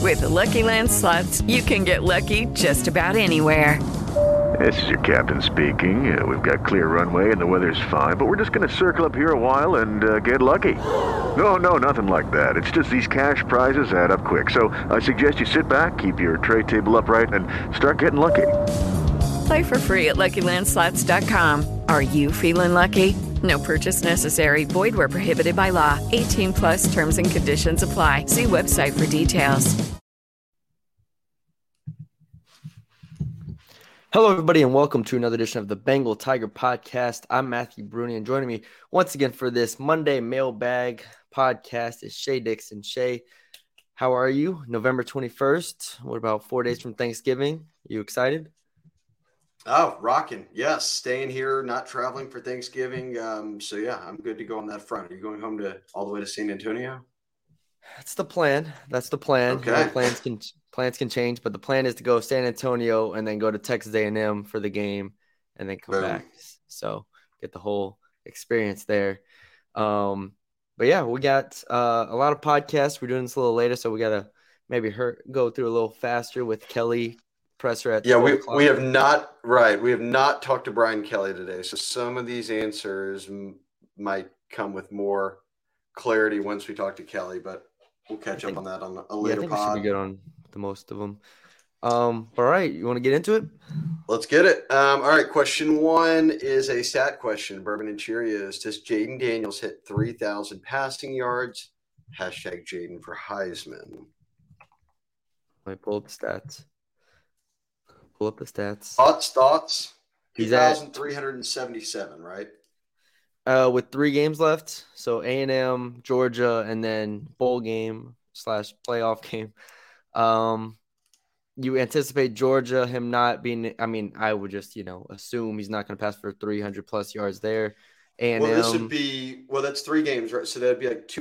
With the Lucky Land Slots, you can get lucky just about anywhere. This is your captain speaking. We've got clear runway and the weather's fine, but we're just going to circle up here a while and get lucky. No, nothing like that. It's just these cash prizes add up quick. So I suggest you sit back, keep your tray table upright, and start getting lucky. Play for free at LuckyLandSlots.com. Are you feeling lucky? No purchase necessary. Void where prohibited by law. 18 plus terms and conditions apply. See website for details. Hello, everybody, and welcome to another edition of the Bengal Tiger Podcast. I'm Matthew Bruni, and joining me once again for this Monday mailbag podcast is Shay Dixon. Shay, how are you? November 21st. What about 4 days from Thanksgiving? You excited? Oh, rocking. Yes. Staying here, not traveling for Thanksgiving. So yeah, I'm good to go on that front. Are you going home all the way to San Antonio? That's the plan. Okay. Plans can change, but the plan is to go San Antonio and then go to Texas A&M for the game and then come back. So get the whole experience there. But yeah, we got a lot of podcasts. We're doing this a little later, so we got to maybe go through a little faster with Kelly Presser at 12 o'clock. We have not talked to Brian Kelly today, so some of these answers might come with more clarity once we talk to Kelly, but we'll catch up on that on a later pod. We should be good on the most of them. All right, you want to get into it? Let's get it. All right, question one is a stat question. Bourbon and Cheerios. Does Jaden Daniels hit 3,000 passing yards? Hashtag Jaden for Heisman. Let me pull up the stats. Thoughts? He's 2,377, right? With 3 games left, so A&M, Georgia, and then bowl game / playoff game. You anticipate Georgia, him not being – I mean, I would just, assume he's not going to pass for 300-plus yards there. A&M, well, this would be – well, that's 3 games, right? So that would be like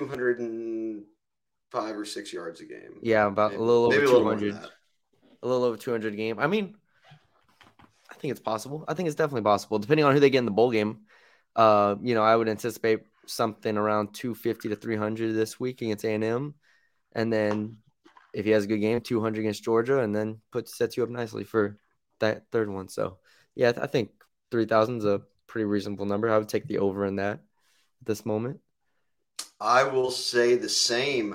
205 or 6 yards a game. Yeah, about maybe, a little over 200. A little over 200 a game. I mean, I think it's possible. I think it's definitely possible, depending on who they get in the bowl game. I would anticipate something around 250 to 300 this week against A&M. And then if he has a good game, 200 against Georgia, and then sets you up nicely for that third one. So, yeah, I think 3,000 is a pretty reasonable number. I would take the over in that at this moment. I will say the same.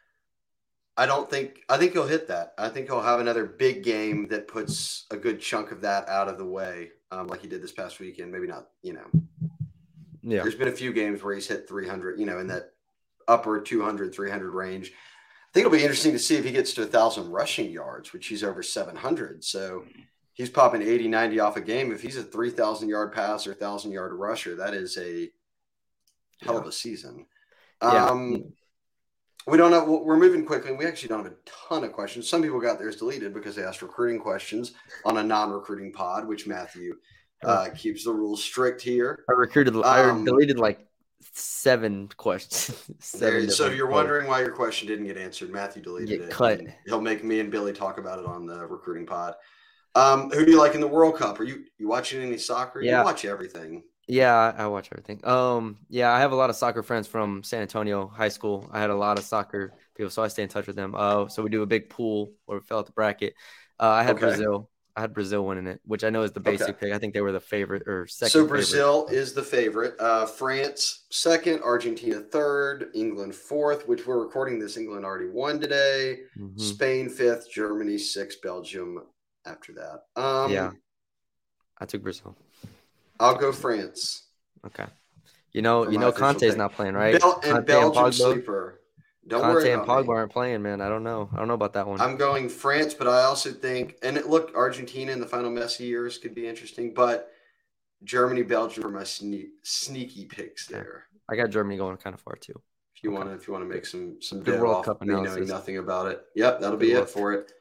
I think he'll hit that. I think he'll have another big game that puts a good chunk of that out of the way, like he did this past weekend. Maybe not, Yeah. There's been a few games where he's hit 300, in that upper 200, 300 range. I think it'll be interesting to see if he gets to 1,000 rushing yards, which he's over 700. So he's popping 80, 90 off a game. If he's a 3,000-yard passer, 1,000-yard rusher, that is a hell of a season. Yeah. We don't know. We're moving quickly. We actually don't have a ton of questions. Some people got theirs deleted because they asked recruiting questions on a non-recruiting pod, which Matthew keeps the rules strict here. I deleted like 7 questions. So you're wondering why your question didn't get answered. Matthew deleted it. Cut. He'll make me and Billy talk about it on the recruiting pod. Who do you like in the World Cup? Are you watching any soccer? Yeah. You watch everything. Yeah, I watch everything. I have a lot of soccer friends from San Antonio High School. I had a lot of soccer people, so I stay in touch with them. So we do a big pool where we fill out the bracket. I had Brazil. I had Brazil winning it, which I know is the basic pick. I think they were the favorite or second. So Brazil is the favorite. France second, Argentina third, England fourth, which we're recording this. England already won today. Mm-hmm. Spain fifth, Germany sixth, Belgium after that. I took Brazil. I'll go France. Okay. Conte's not playing, right? And Belgium sleeper. Conte and Pogba aren't playing, man. I don't know about that one. I'm going France, but I also think, Argentina in the final Messi years could be interesting, but Germany, Belgium are my sneaky picks there. I got Germany going kind of far too. If you want to make some good World Cup me analysis. Knowing nothing about it. Yep, that'll be it for it.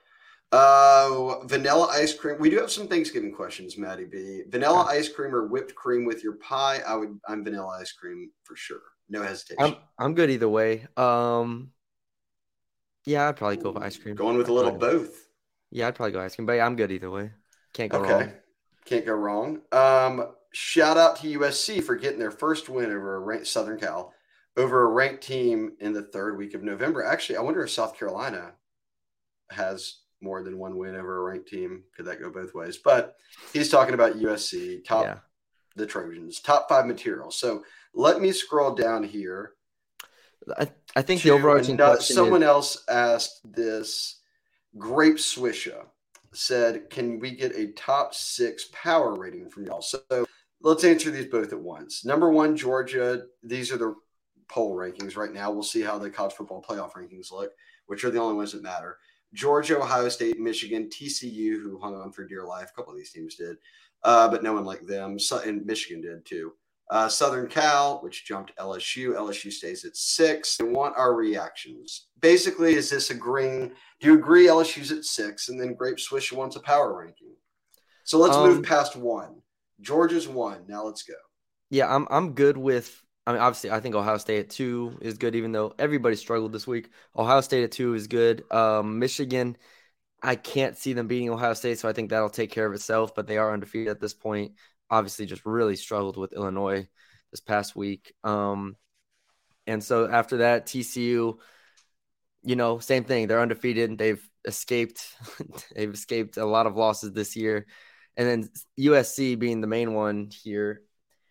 Vanilla ice cream. We do have some Thanksgiving questions, Maddie B. Vanilla ice cream or whipped cream with your pie? I'm vanilla ice cream for sure. No hesitation. I'm good either way. I'd probably go for ice cream. Going with a little both. Yeah, I'd probably go ice cream, but I'm good either way. Can't go wrong. Can't go wrong. Shout out to USC for getting their first win over Southern Cal over a ranked team in the third week of November. Actually, I wonder if South Carolina has more than one win over a ranked team. Could that go both ways? But he's talking about USC, the Trojans, top 5 material. So let me scroll down here. I think the overarching question someone else asked this. Grape Swisha said, can we get a top 6 power rating from y'all? So let's answer these both at once. Number 1, Georgia. These are the poll rankings right now. We'll see how the college football playoff rankings look, which are the only ones that matter. Georgia, Ohio State, Michigan, TCU, who hung on for dear life. A couple of these teams did, but no one liked them. And Michigan did too. Southern Cal, which jumped LSU. LSU stays at 6. I want our reactions. Basically, is this agreeing? Do you agree LSU's at 6? And then Grape Swisher wants a power ranking. So let's move past 1. Georgia's 1. Now let's go. Yeah, I'm good with. I mean, obviously, I think Ohio State at 2 is good, even though everybody struggled this week. Ohio State at 2 is good. Michigan, I can't see them beating Ohio State, so I think that'll take care of itself. But they are undefeated at this point. Obviously, just really struggled with Illinois this past week. And so after that, TCU, same thing. They're undefeated. They've escaped a lot of losses this year. And then USC being the main one here.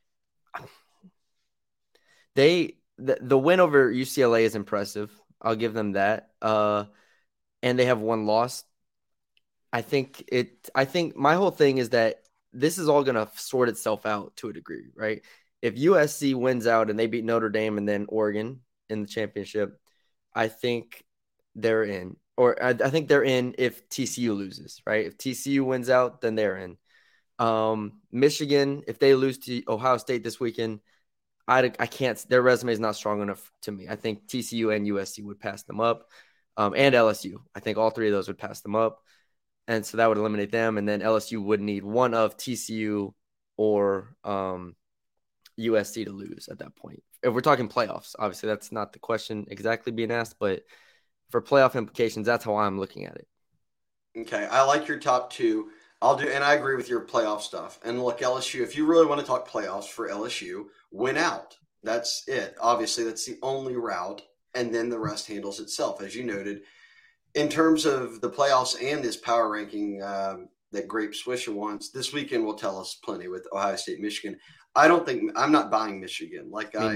The win over UCLA is impressive. I'll give them that. And they have one loss. I think my whole thing is that this is all going to sort itself out to a degree, right? If USC wins out and they beat Notre Dame and then Oregon in the championship, I think they're in. Or I think they're in if TCU loses, right? If TCU wins out, then they're in. Michigan, if they lose to Ohio State this weekend, I can't. Their resume is not strong enough to me. I think TCU and USC would pass them up, and LSU. I think all 3 of those would pass them up. And so that would eliminate them. And then LSU would need one of TCU or USC to lose at that point. If we're talking playoffs, obviously that's not the question exactly being asked, but for playoff implications, that's how I'm looking at it. Okay, I like your top 2. And I agree with your playoff stuff. And look, LSU, if you really want to talk playoffs for LSU, win out. That's it. Obviously, that's the only route. And then the rest handles itself, as you noted. In terms of the playoffs and this power ranking that Grape Swisher wants, this weekend will tell us plenty with Ohio State, Michigan. I'm not buying Michigan.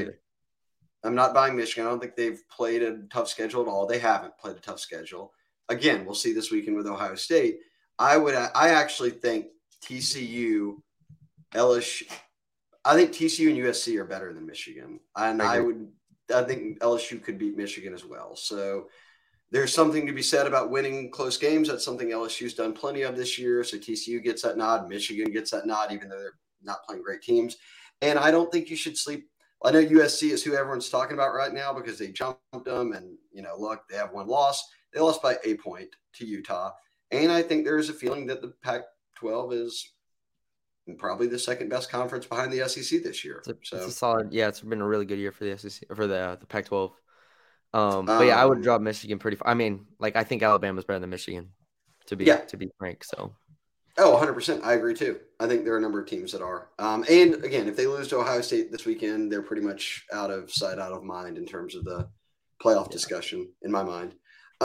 I'm not buying Michigan. I don't think they've played a tough schedule at all. They haven't played a tough schedule. Again, we'll see this weekend with Ohio State. I actually think TCU, LSU. I think TCU and USC are better than Michigan, and I think LSU could beat Michigan as well. So there's something to be said about winning close games. That's something LSU's done plenty of this year. So TCU gets that nod. Michigan gets that nod, even though they're not playing great teams. And I don't think you should sleep. I know USC is who everyone's talking about right now because they jumped them. And, look, they have one loss. They lost by a point to Utah. And I think there is a feeling that the Pac-12 is probably the second best conference behind the SEC this year. It's a solid. Yeah, it's been a really good year for the SEC, for the Pac-12. But yeah, I would drop Michigan pretty far. I mean, I think Alabama's better than Michigan, to be frank. So, 100%. I agree too. I think there are a number of teams that are. And again, if they lose to Ohio State this weekend, they're pretty much out of sight, out of mind in terms of the playoff discussion in my mind.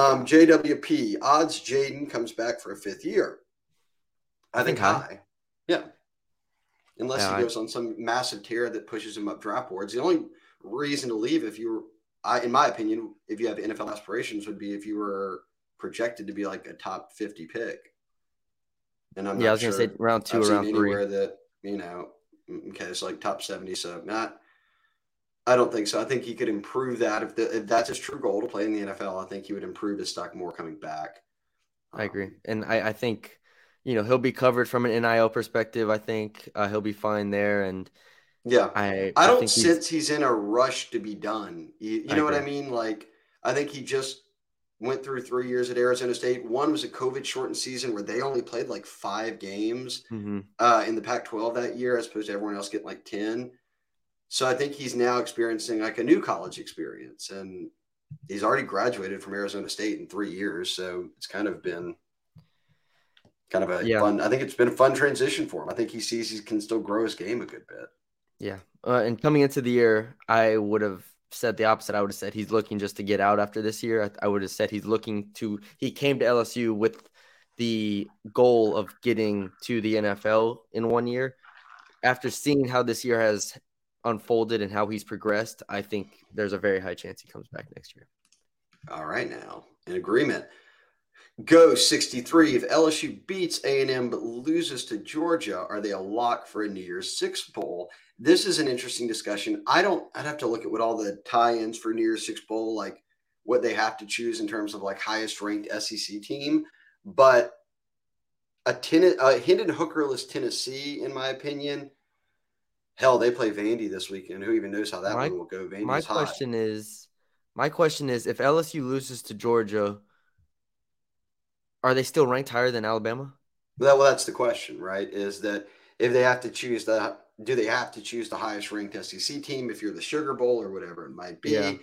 JWP odds Jaden comes back for a 5th year. I think high. Yeah. Unless he goes on some massive tear that pushes him up draft boards. The only reason to leave in my opinion, if you have NFL aspirations, would be if you were projected to be like a top 50 pick. And I'm not I was going to say round 2 or round 3. Anywhere that, it's like top 70. So I don't think so. I think he could improve that. If that's his true goal to play in the NFL, I think he would improve his stock more coming back. I agree. And I think, he'll be covered from an NIL perspective. I think he'll be fine there. And yeah, I don't sense he's in a rush to be done. You know what I mean? I think he just went through 3 years at Arizona State. One was a COVID-shortened season where they only played 5 games in the Pac-12 that year, as opposed to everyone else getting 10. So I think he's now experiencing a new college experience, and he's already graduated from Arizona State in 3 years. So it's kind of been fun. I think it's been a fun transition for him. I think he sees he can still grow his game a good bit. Yeah. And coming into the year, I would have said the opposite. I would have said he's looking just to get out after this year. I would have said he came to LSU with the goal of getting to the NFL in 1 year. After seeing how this year has unfolded and how he's progressed, I think there's a very high chance he comes back next year. All right, now in agreement. Go 63. If LSU beats A&M but loses to Georgia, are they a lock for a New Year's Six bowl? This is an interesting discussion. I'd have to look at what all the tie-ins for New Year's Six bowl, like what they have to choose in terms of like highest ranked SEC team. But a Hendon Hookerless Tennessee, in my opinion, hell, they play Vandy this weekend. Who even knows how that one will go? Vandy's my question is, if LSU loses to Georgia, are they still ranked higher than Alabama? Well, that's the question, right? Is that if they have to choose do they have to choose the highest ranked SEC team if you're the Sugar Bowl or whatever it might be? Yeah.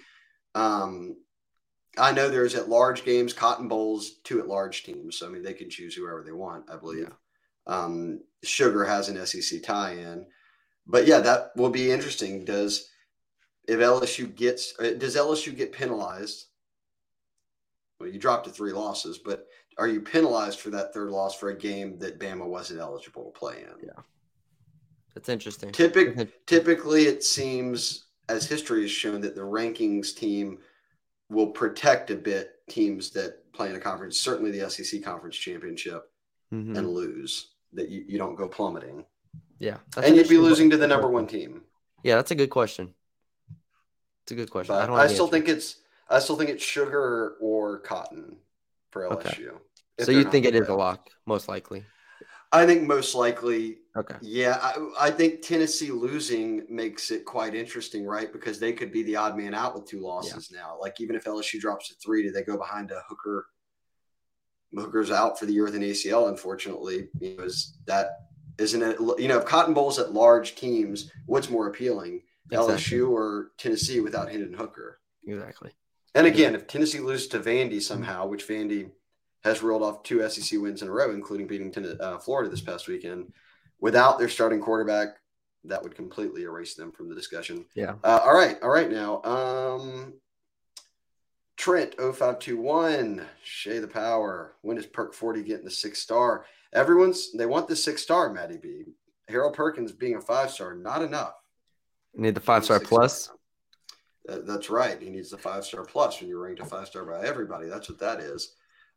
I know there's at-large games, Cotton Bowl's 2 at-large teams. So, I mean, they can choose whoever they want, I believe. Yeah. Sugar has an SEC tie-in. But, yeah, that will be interesting. Does LSU get penalized? Well, you dropped to 3 losses, but are you penalized for that third loss for a game that Bama wasn't eligible to play in? Yeah. That's interesting. Typically, it seems, as history has shown, that the rankings team will protect a bit teams that play in a conference, certainly the SEC Conference Championship, and lose, that you don't go plummeting. Yeah. And you'd be losing to the number 1 team. Yeah, that's a good question. It's a good question. But I still think it's Sugar or Cotton for LSU. Okay. So you think it is a lock, most likely? I think most likely. Okay. Yeah, I think Tennessee losing makes it quite interesting, right? Because they could be the odd man out with 2 losses now. Like, even if LSU drops to 3, do they go behind a Hooker? Hooker's out for the year with an ACL, unfortunately. Isn't it? If Cotton Bowl's at large teams, what's more appealing, LSU or Tennessee without Hendon Hooker? Exactly. And again, if Tennessee loses to Vandy somehow, which Vandy has rolled off 2 SEC wins in a row, including beating Florida this past weekend, without their starting quarterback, that would completely erase them from the discussion. Yeah. All right. Now, Trent 0521, Shay the Power. When is Perk 40 getting the 6-star? They want the 6-star, Matty B. Harold Perkins being a 5-star, not enough. You need the 5-star plus. That's right. He needs the 5-star plus when you're ranked a 5-star by everybody. That's what that is.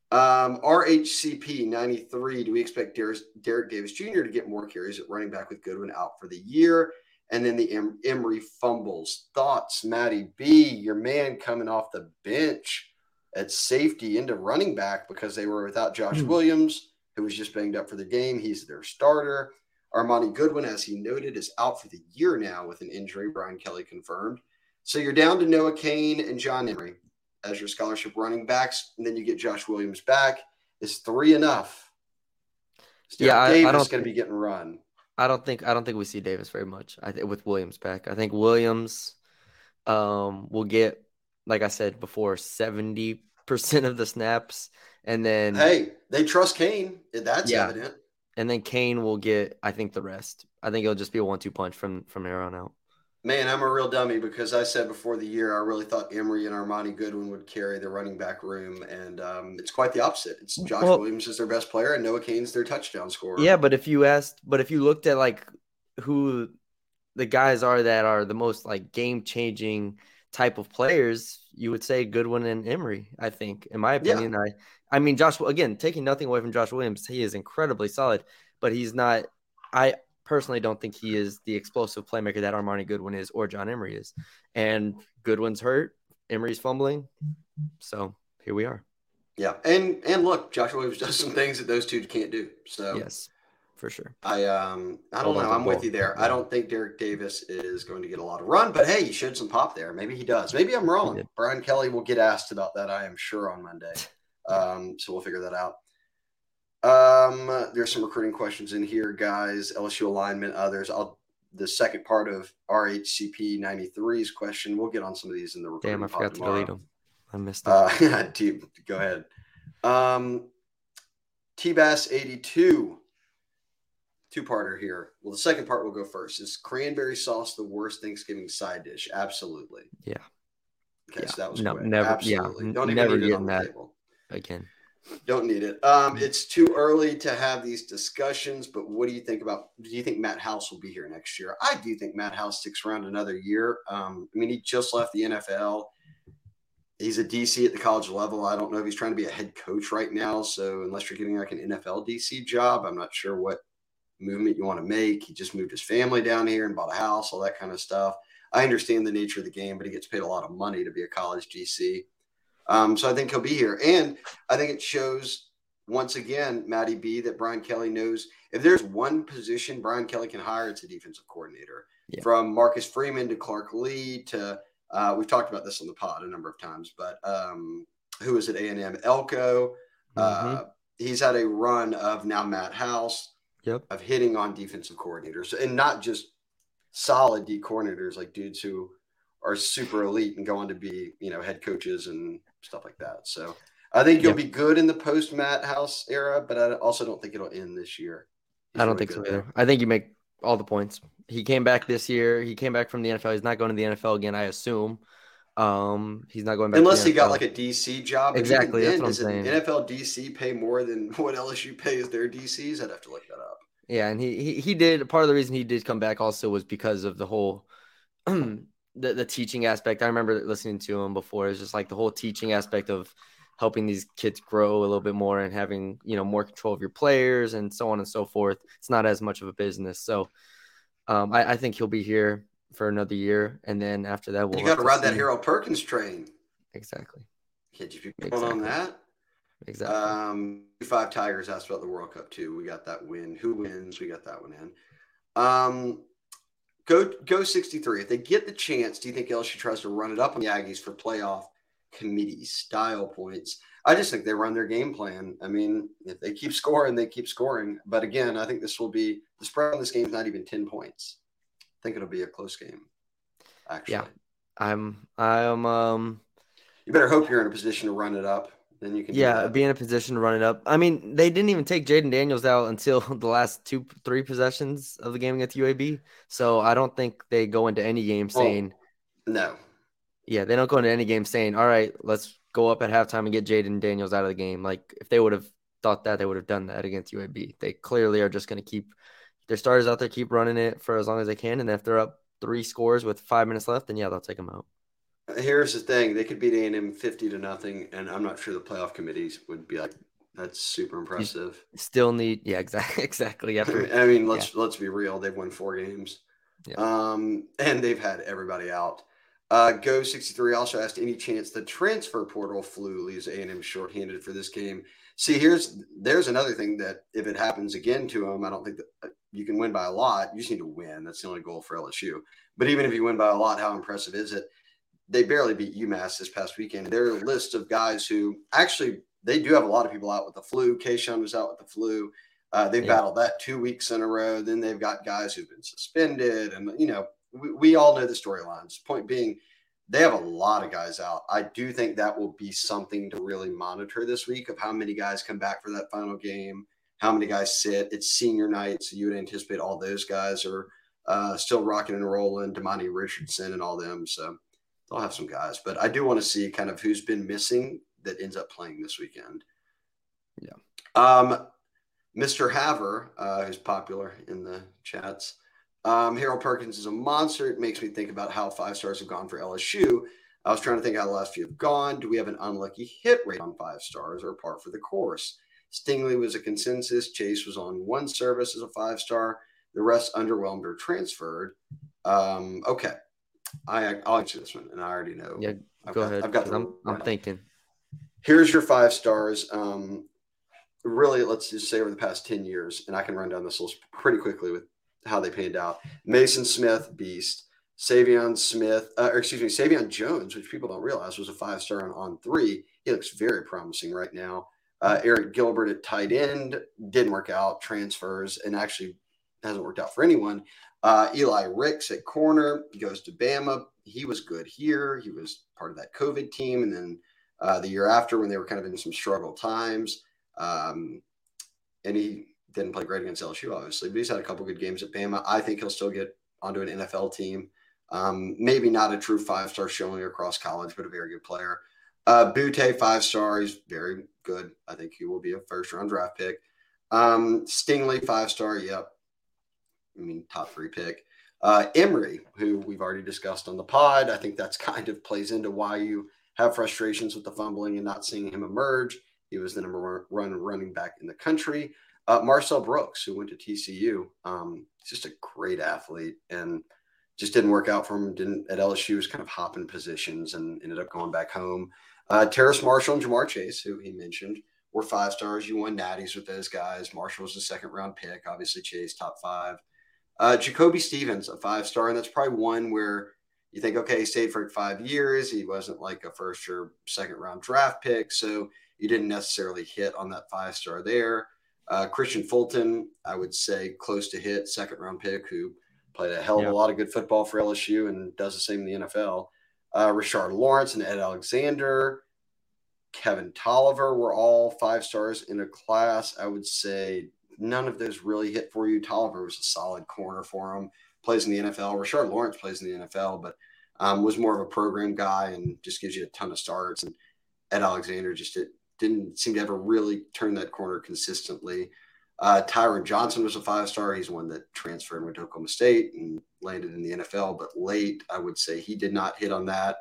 RHCP 93. Do we expect Derek Davis Jr. to get more carries at running back with Goodwin out for the year? And then the Emory fumbles. Thoughts, Matty B, your man coming off the bench at safety into running back because they were without Josh Williams, who was just banged up for the game. He's their starter. Armani Goodwin, as he noted, is out for the year now with an injury. Brian Kelly confirmed. So you're down to Noah Cain and John Emery as your scholarship running backs, and then you get Josh Williams back. Is 3 enough? Davis is going to be getting run. I don't think we see Davis very much. With Williams back, I think Williams will get, like I said before, 70% of the snaps, and then they trust Cain. That's evident. And then Cain will get, I think, the rest. I think it'll just be a 1-2 punch from here on out. Man, I'm a real dummy because I said before the year I really thought Emory and Armani Goodwin would carry the running back room, and it's quite the opposite. It's Josh Williams is their best player, and Noah Cain's their touchdown scorer. Yeah, but if you looked at like who the guys are that are the most like game-changing type of players, you would say Goodwin and Emory. I think, in my opinion, I mean, Josh. Again, taking nothing away from Josh Williams, he is incredibly solid, but he's not. I personally don't think he is the explosive playmaker that Armani Goodwin is or John Emery is. And Goodwin's hurt, Emery's fumbling. So here we are. Yeah. And look, Josh Williams does some things that those two can't do. So yes, for sure. I don't know. I'm with you there. Yeah. I don't think Derek Davis is going to get a lot of run, but hey, he showed some pop there. Maybe he does. Maybe I'm wrong. Brian Kelly will get asked about that, I am sure, on Monday. So we'll figure that out. There's some recruiting questions in here, guys. LSU alignment, others. The second part of RHCP 93's question. We'll get on some of these in the recruiting. Damn, I forgot to delete them. I missed it. Go ahead. T-Bass 82. 2-parter here. Well, the second part will go first. Is cranberry sauce the worst Thanksgiving side dish? Absolutely. Yeah. Okay, Yeah, so that was no, quick. never. Yeah, Absolutely. Don't even never need it getting on the that table. again. Don't need it. It's too early to have these discussions, but what do you think about? Do you think Matt House will be here next year? I do think Matt House sticks around another year. I mean, he just left the NFL. He's a DC at the college level. I don't know if he's trying to be a head coach right now. So unless you're getting like an NFL DC job, I'm not sure what movement you want to make. He just moved his family down here and bought a house, all that kind of stuff. I understand the nature of the game, but he gets paid a lot of money to be a college DC. So I think he'll be here. And I think it shows once again, Matty B, that Brian Kelly knows if there's one position Brian Kelly can hire, it's a defensive coordinator. Yeah. From Marcus Freeman to Clark Lee to we've talked about this on the pod a number of times, but who is at A&M? Elko. He's had a run of now Matt House of hitting on defensive coordinators, and not just solid D coordinators, like dudes who are super elite and go on to be, head coaches and stuff like that. So I think you'll be good in the post Matt House era, but I also don't think it'll end this year. I don't think so either. I think you make all the points. He came back this year. He came back from the NFL. He's not going to the NFL again, I assume. He's not going back unless to the he NFL. got like a DC job. Exactly. Then, that's what I'm saying. NFL DC pay more than what LSU pays their DCs? I'd have to look that up. Yeah, and he did. Part of the reason he did come back also was because of the whole the teaching aspect. I remember listening to him before. It's just like the whole teaching aspect of helping these kids grow a little bit more and having, more control of your players and so on and so forth. It's not as much of a business. So I think he'll be here for another year. And then after that, you got to ride that Harold Perkins train. Exactly. Can't you be going on that? Exactly. 5 Tigers asked about the World Cup too. We got that win. Who wins? We got that one in. Go 63. If they get the chance, do you think LSU tries to run it up on the Aggies for playoff committee style points? I just think they run their game plan. I mean, if they keep scoring, they keep scoring. But again, I think this will be the spread on this game is not even 10 points. I think it'll be a close game. Actually, yeah, I'm. You better hope you're in a position to run it up. Then you can. Be in a position to run it up. I mean, they didn't even take Jaden Daniels out until the last 2-3 possessions of the game against UAB. So I don't think they go into any game saying no. Yeah, they don't go into any game saying, all right, let's go up at halftime and get Jaden Daniels out of the game. Like, if they would have thought that, they would have done that against UAB. They clearly are just going to keep their starters out there, keep running it for as long as they can. And if they're up 3 scores with 5 minutes left, then, they'll take them out. Here's the thing. They could beat A&M 50-0, and I'm not sure the playoff committees would be like, that's super impressive. You still need – exactly. I mean, let's be real. They've won 4 games. Yeah. And they've had everybody out. Go 63 also asked any chance the transfer portal flu leaves A&M shorthanded for this game. See, there's another thing that if it happens again to them, I don't think that you can win by a lot. You just need to win. That's the only goal for LSU. But even if you win by a lot, how impressive is it? They barely beat UMass this past weekend. Their list of guys who actually they do have a lot of people out with the flu. Kayshawn was out with the flu. They've battled that 2 weeks in a row. Then they've got guys who've been suspended, and we all know the storylines. Point being, they have a lot of guys out. I do think that will be something to really monitor this week of how many guys come back for that final game, how many guys sit. It's senior night, so you would anticipate all those guys are still rocking and rolling, Damani Richardson and all them. So they'll have some guys. But I do want to see kind of who's been missing that ends up playing this weekend. Yeah. Mr. Haver, who's popular in the chats, Harold Perkins is a monster. It makes me think about how 5 stars have gone for LSU. I was trying to think how the last few have gone. Do we have an unlucky hit rate on 5 stars or par for the course? Stingley was a consensus. Chase was on 1 service as a 5-star. The rest underwhelmed or transferred. Okay. I'll answer this one, and I already know. Yeah, go ahead. I'm thinking. Here's your 5 stars. Really, let's just say over the past 10 years, and I can run down this list pretty quickly with how they panned out. Mason Smith, beast. Savion Jones, which people don't realize was a 5-star on 3. He looks very promising right now. Eric Gilbert at tight end didn't work out, transfers, and actually hasn't worked out for anyone. Eli Ricks at corner goes to Bama. He was good here. He was part of that COVID team. And then the year after when they were kind of in some struggle times, and he didn't play great against LSU, obviously, but he's had a couple good games at Bama. I think he'll still get onto an NFL team. Maybe not a true 5-star showing across college, but a very good player. Butte, 5-star. He's very good. I think he will be a first-round draft pick. Stingley, 5-star. Yep. I mean, top 3 pick. Emery, who we've already discussed on the pod. I think that's kind of plays into why you have frustrations with the fumbling and not seeing him emerge. He was the number one running back in the country. Marcel Brooks, who went to TCU. Just a great athlete and just didn't work out for him. At LSU, was kind of hopping positions and ended up going back home. Terrace Marshall and Jamar Chase, who he mentioned, were 5-stars. You won natties with those guys. Marshall was the 2nd-round pick. Obviously, Chase, top 5. Jacoby Stevens, a 5-star, and that's probably one where you think, okay, he stayed for 5 years. He wasn't like a 1st or 2nd-round draft pick, so you didn't necessarily hit on that 5-star there. Christian Fulton, I would say close to hit, 2nd-round pick, who played a hell of a lot of good football for LSU and does the same in the NFL. Rashard Lawrence and Ed Alexander, Kevin Tolliver were all 5-stars in a class. I would say none of those really hit for you. Tolliver was a solid corner for him, plays in the NFL. Rashard Lawrence plays in the NFL, but was more of a program guy and just gives you a ton of starts. And Ed Alexander just didn't seem to ever really turn that corner consistently. Tyron Johnson was a 5-star. He's one that transferred and went to Oklahoma State and landed in the NFL, but late, I would say he did not hit on that.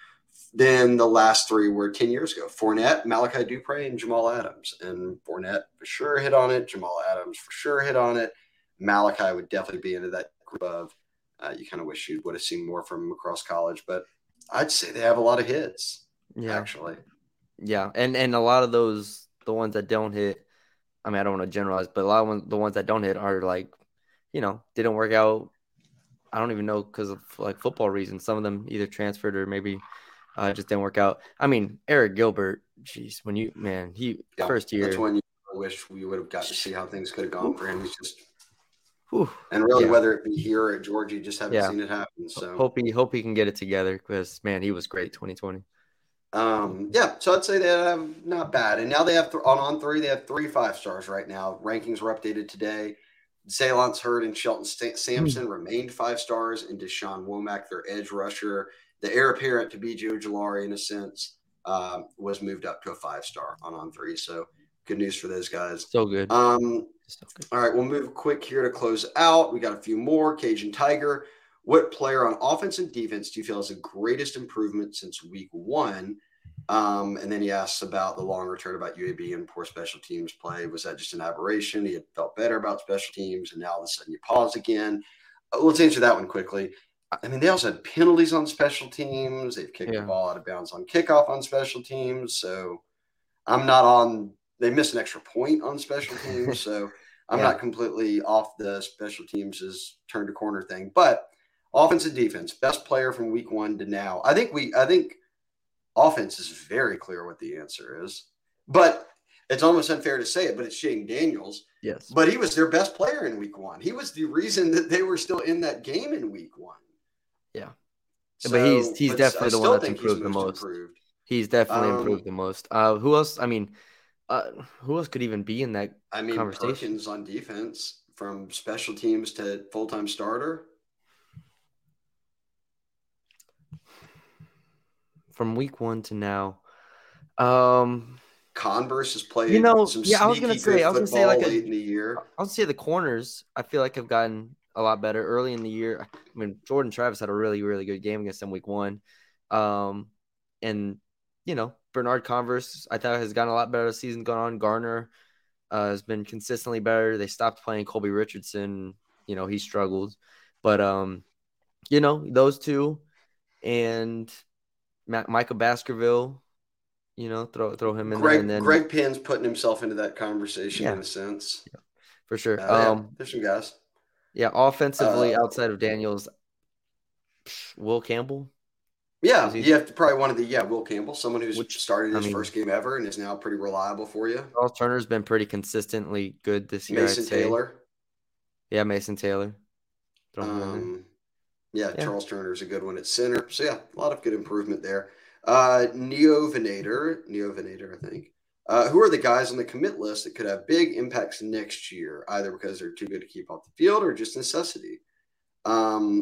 Then the last 3 were 10 years ago. Fournette, Malachi Dupre, and Jamal Adams. And Fournette for sure hit on it. Jamal Adams for sure hit on it. Malachi would definitely be into that group of you kind of wish you would have seen more from him across college. But I'd say they have a lot of hits, actually. Yeah, and a lot of those, the ones that don't hit, I mean, I don't want to generalize, but a lot of the ones that don't hit are like, didn't work out. I don't even know because of like football reasons. Some of them either transferred or maybe just didn't work out. I mean, Eric Gilbert, geez, first year. That's when you wish we would have got to see how things could have gone for him. He's just, and really whether it be here or at Georgia, you just haven't seen it happen. So hope he can get it together because man, he was great 2020. So I'd say they have not bad. And now they have on 3, they have 3 5-stars right now. Rankings were updated today. Zalance Hurd and Shelton Sampson remained 5-stars, and Deshaun Womack, their edge rusher, the heir apparent to B.J. Ojulari in a sense, was moved up to a 5-star on 3. So good news for those guys. So good. All right, we'll move quick here to close out. We got a few more. Cajun Tiger. What player on offense and defense do you feel is the greatest improvement since week 1? And then he asks about the long return about UAB and poor special teams play. Was that just an aberration? He had felt better about special teams, and now all of a sudden you pause again. Let's answer that one quickly. I mean, they also had penalties on special teams. They've kicked the ball out of bounds on kickoff on special teams. So they missed an extra point on special teams. So I'm not completely off the special teams' turn to corner thing. But offense and defense, best player from week 1 to now. I think offense is very clear what the answer is. But it's almost unfair to say it, but it's Jaden Daniels. Yes. But he was their best player in week 1. He was the reason that they were still in that game in week 1. Yeah. So, but he's definitely the one that's improved the most. He's definitely improved the most. Who else? I mean, who else could even be in that conversation? Perkins on defense, from special teams to full-time starter. From week 1 to now. Converse has played some I was gonna say like late in the year. I would say the corners, I feel like have gotten a lot better early in the year. I mean, Jordan Travis had a really, really good game against them week 1. And Bernard Converse, I thought has gotten a lot better as the season gone on. Garner has been consistently better. They stopped playing Colby Richardson. He struggled. But those two and Micah Baskerville, throw him in there. And then Greg Penn's putting himself into that conversation in a sense. Yeah, for sure. There's some guys. Yeah, offensively, outside of Daniels, Will Campbell. Yeah, you have to probably one of the Will Campbell, someone who's started his first game ever and is now pretty reliable for you. Charles Turner's been pretty consistently good this year. Mason Taylor. Yeah, Mason Taylor. Charles Turner's a good one at center. So a lot of good improvement there. Neo Venator, I think. Who are the guys on the commit list that could have big impacts next year, either because they're too good to keep off the field or just necessity?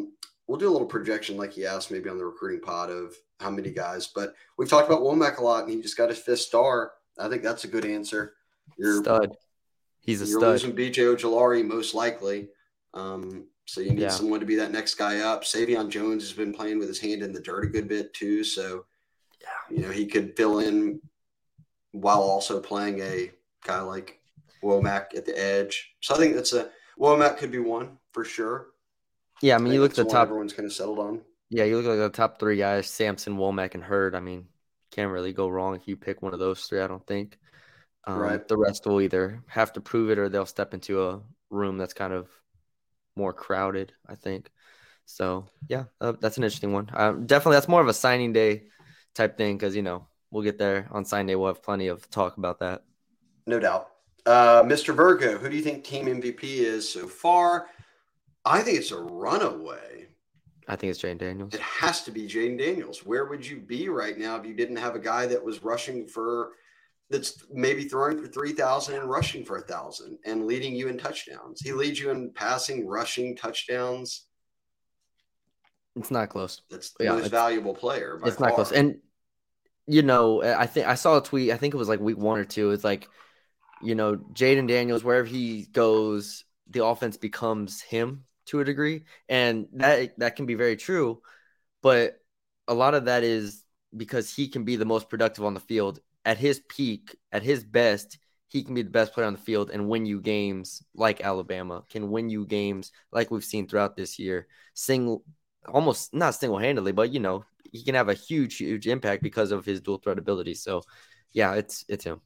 we'll do a little projection like he asked maybe on the recruiting pod of how many guys. But we've talked about Womack a lot, and he just got his fifth star. I think that's a good answer. Stud. He's a You're stud. losing B.J. Ojolari most likely. So you need someone to be that next guy up. Savion Jones has been playing with his hand in the dirt a good bit too. So, he could fill in while also playing a guy like Womack at the edge. So I think Womack could be one for sure. Yeah, I mean, you look at the top. Everyone's kind of settled on. Yeah, you look at the top three guys: Sampson, Womack, and Hurd. I mean, can't really go wrong if you pick one of those three. I don't think. Right. The rest will either have to prove it or they'll step into a room that's kind of more crowded, I think. So, yeah, that's an interesting one. Definitely, that's more of a signing day type thing because, we'll get there on signing day. We'll have plenty of talk about that. No doubt. Mr. Virgo, who do you think team MVP is so far? I think it's a runaway. I think it's Jayden Daniels. It has to be Jayden Daniels. Where would you be right now if you didn't have a guy that was rushing that's maybe throwing for 3,000 and rushing for 1,000 and leading you in touchdowns? He leads you in passing, rushing, touchdowns. It's not close. That's the most valuable player by far. It's not close. And, I think I saw a tweet. I think it was like week 1 or 2. It's like, Jayden Daniels, wherever he goes, the offense becomes him to a degree. And that can be very true. But a lot of that is because he can be the most productive on the field. At his peak, at his best, he can be the best player on the field and win you games like Alabama, can win you games like we've seen throughout this year. Almost not single-handedly, but, he can have a huge, huge impact because of his dual threat ability. So, yeah, it's him.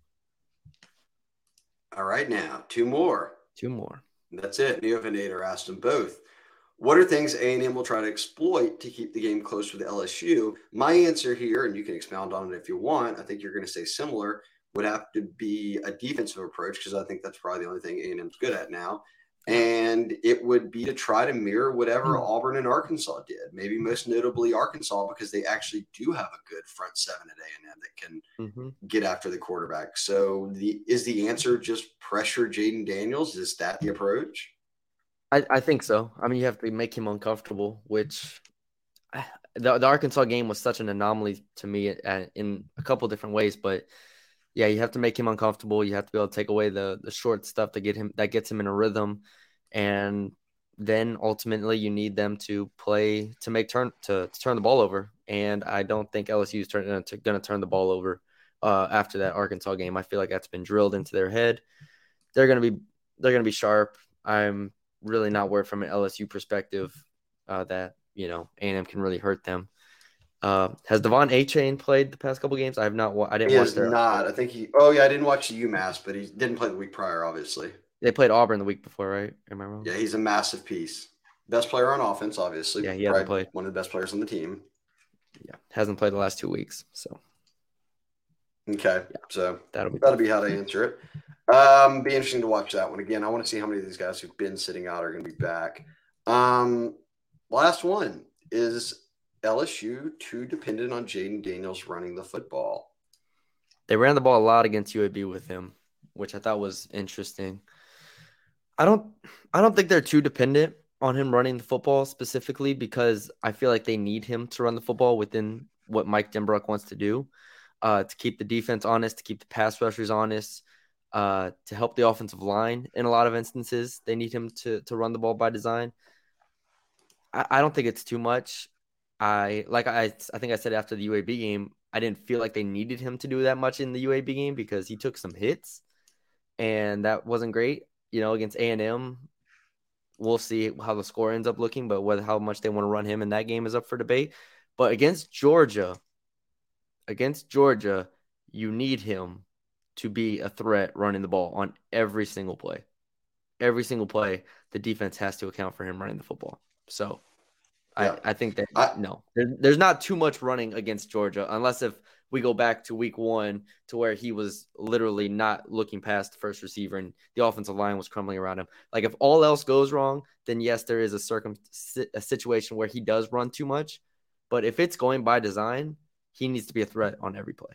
All right, now, two more. That's it. Neovinator asked them both. What are things A&M will try to exploit to keep the game close with LSU? My answer here, and you can expound on it if you want, I think you're going to say similar, would have to be a defensive approach because I think that's probably the only thing A&M's good at now. And it would be to try to mirror whatever Auburn and Arkansas did, maybe most notably Arkansas because they actually do have a good front seven at A&M that can get after the quarterback. So is the answer just pressure Jayden Daniels? Is that the approach? I think so. I mean, you have to make him uncomfortable, which the Arkansas game was such an anomaly to me in a couple different ways. But, yeah, you have to make him uncomfortable. You have to be able to take away the short stuff that gets him in a rhythm. And then ultimately you need them to play to turn the ball over. And I don't think LSU is going to turn the ball over after that Arkansas game. I feel like that's been drilled into their head. They're going to be sharp. I'm really not worried from an LSU perspective that, A&M can really hurt them. Has Devon Achane played the past couple games? I have not. I didn't watch their. Not. I think I didn't watch the UMass, but he didn't play the week prior, obviously. They played Auburn the week before, right? Am I wrong? Yeah, he's a massive piece. Best player on offense, obviously. Yeah, he hasn't played. One of the best players on the team. Yeah, hasn't played the last 2 weeks. So. Okay, so that'll be how to answer it. Be interesting to watch that one again. I want to see how many of these guys who've been sitting out are going to be back. Last one is LSU too dependent on Jayden Daniels running the football. They ran the ball a lot against UAB with him, which I thought was interesting. I don't think they're too dependent on him running the football specifically because I feel like they need him to run the football within what Mike Denbrock wants to do, to keep the defense honest, to keep the pass rushers honest, to help the offensive line in a lot of instances. They need him to run the ball by design. I don't think it's too much. I think I said after the UAB game, I didn't feel like they needed him to do that much in the UAB game because he took some hits, and that wasn't great. Against A&M, we'll see how the score ends up looking, but how much they want to run him in that game is up for debate. But against Georgia, you need him to be a threat running the ball on every single play. Every single play, the defense has to account for him running the football. So yeah. I think that there's not too much running against Georgia unless if we go back to week 1 to where he was literally not looking past the first receiver and the offensive line was crumbling around him. Like if all else goes wrong, then yes, there is a situation where he does run too much. But if it's going by design, he needs to be a threat on every play.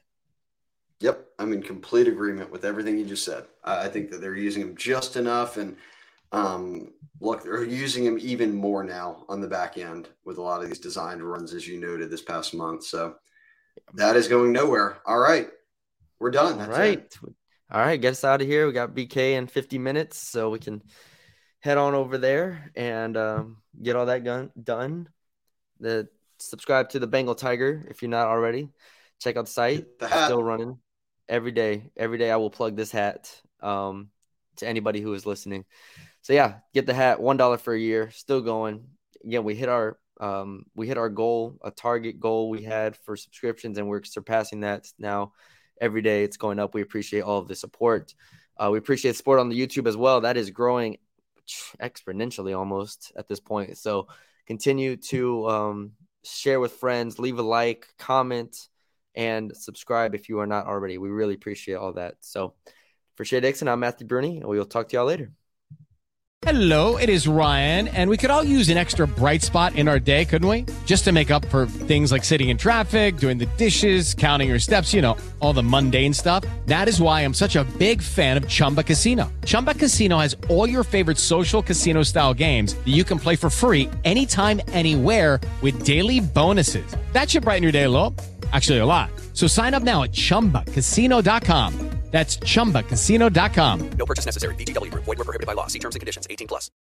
Yep. I'm in complete agreement with everything you just said. I think that they're using him just enough. And Look, they're using him even more now on the back end with a lot of these designed runs, as you noted this past month. So that is going nowhere. All right. We're done. That's it. All right. Get us out of here. We got BK in 50 minutes, so we can head on over there and get all that done. Subscribe to the Bengal Tiger if you're not already. Check out the site. It's still running every day. Every day I will plug this hat to anybody who is listening. So yeah, get the hat. $1 for a year. Still going. Again, we hit our goal, a target goal we had for subscriptions, and we're surpassing that now. Every day it's going up. We appreciate all of the support. We appreciate support on the YouTube as well. That is growing exponentially almost at this point. So continue to share with friends, leave a like, comment, and subscribe if you are not already. We really appreciate all that. So for Shea Dixon, I'm Matthew Bruni, and we will talk to y'all later. Hello, it is Ryan, and we could all use an extra bright spot in our day, couldn't we? Just to make up for things like sitting in traffic, doing the dishes, counting your steps, all the mundane stuff. That is why I'm such a big fan of Chumba Casino. Chumba Casino has all your favorite social casino-style games that you can play for free anytime, anywhere with daily bonuses. That should brighten your day a little. Actually, a lot. So sign up now at ChumbaCasino.com. That's ChumbaCasino.com. No purchase necessary. VGW Group. Void where prohibited by law. See terms and conditions. 18+.